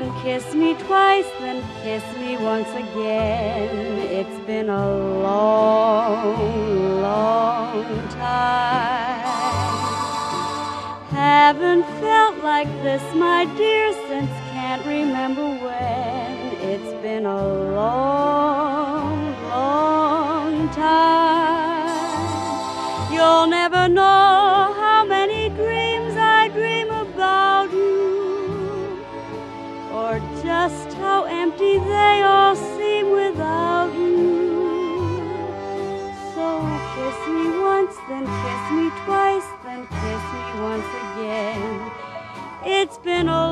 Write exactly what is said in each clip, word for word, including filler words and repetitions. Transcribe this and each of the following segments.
then kiss me twice, then kiss me once again. It's been a long, long time. Haven't felt like this, my dear, since can't remember when. It's been a long, long time. You'll never know how many dreams I dream about you, or just how empty they all seem without you. So kiss me once, then kiss me twice, then kiss me once again. It's been a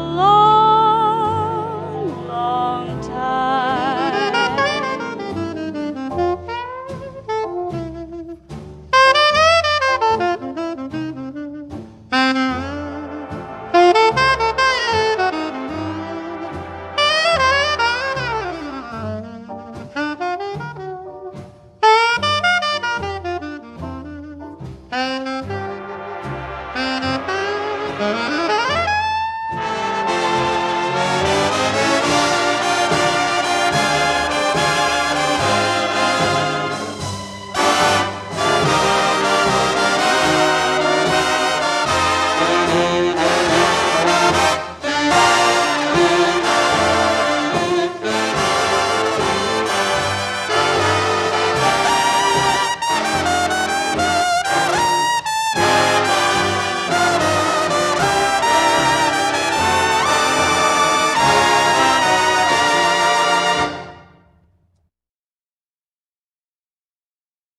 long, long time. Thank you.